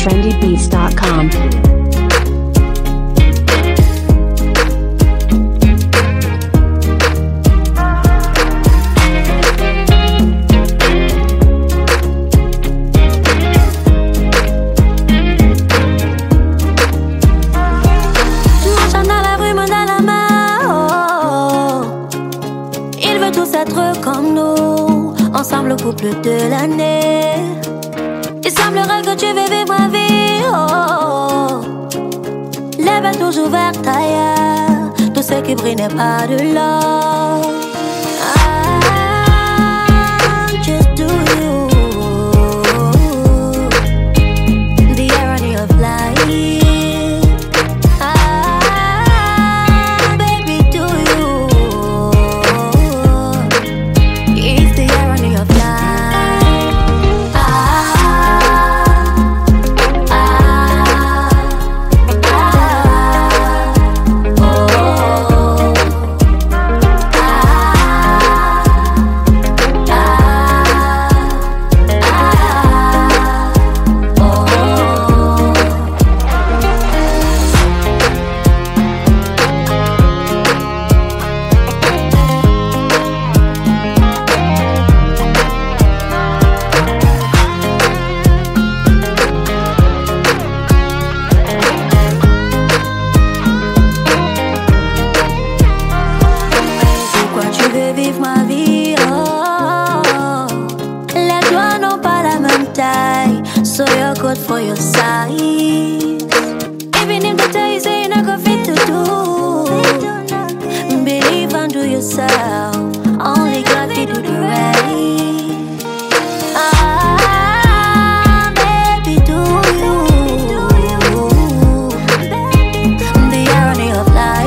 trendybeats.com. Ensemble, couple de l'année. Il semblerait que tu veux vivre ma vie. Les bateaux ouverts ailleurs. Tout ce qui brille n'est pas de l'or. Just do you. The irony of life. Baby, do you. It's the irony of life. Vivre ma vie, les doigts n'ont pas la même taille, so you're good for your size. Even if they tell you say you're not gonna fit to do, believe and do yourself. Only God can do the right. Baby, do you? The irony of life.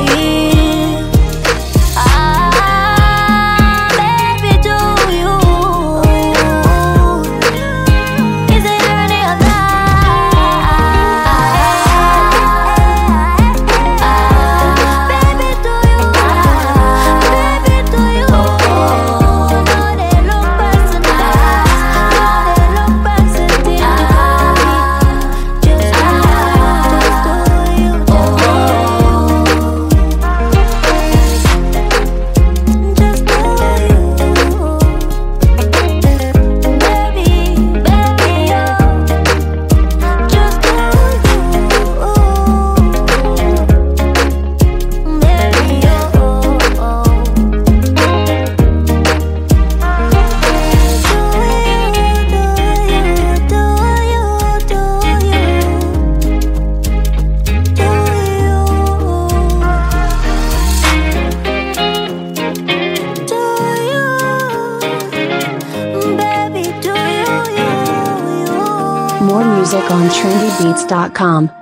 More music on trendybeats.com.